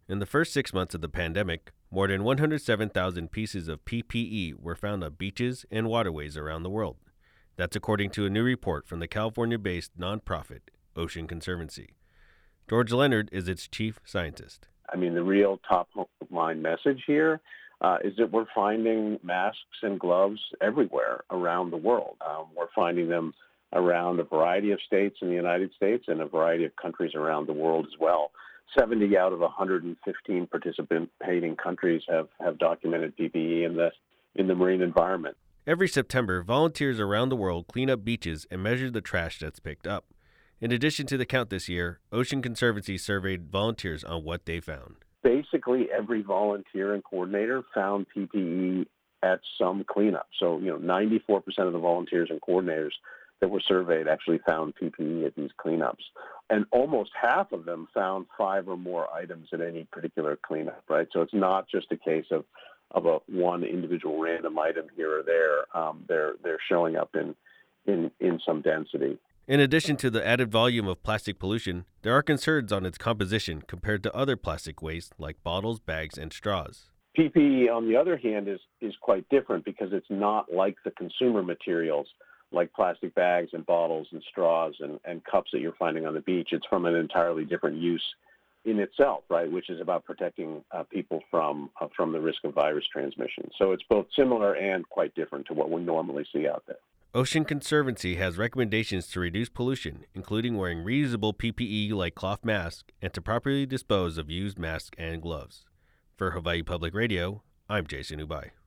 In the first 6 months of the pandemic, more than 107,000 pieces of PPE were found on beaches and waterways around the world. That's according to a new report from the California-based nonprofit Ocean Conservancy. George Leonard is its chief scientist. I mean, the real top-line message here is that we're finding masks and gloves everywhere around the world. We're finding them around a variety of states in the United States and a variety of countries around the world as well. 70 out of 115 participating countries have documented PPE in the marine environment. Every September, volunteers around the world clean up beaches and measure the trash that's picked up. In addition to the count this year, Ocean Conservancy surveyed volunteers on what they found. Basically, every volunteer and coordinator found PPE at some cleanup. So, 94% of the volunteers and coordinators that were surveyed actually found PPE at these cleanups. And almost half of them found 5 or more items at any particular cleanup, right? So it's not just a case of a one individual random item here or there. They're showing up in some density. In addition to the added volume of plastic pollution, there are concerns on its composition compared to other plastic waste like bottles, bags, and straws. PPE, on the other hand, is quite different because it's not like the consumer materials like plastic bags and bottles and straws and cups that you're finding on the beach. It's from an entirely different use in itself, right, which is about protecting people from the risk of virus transmission. So it's both similar and quite different to what we normally see out there. Ocean Conservancy has recommendations to reduce pollution, including wearing reusable PPE like cloth masks and to properly dispose of used masks and gloves. For Hawaii Public Radio, I'm Jason Ubai.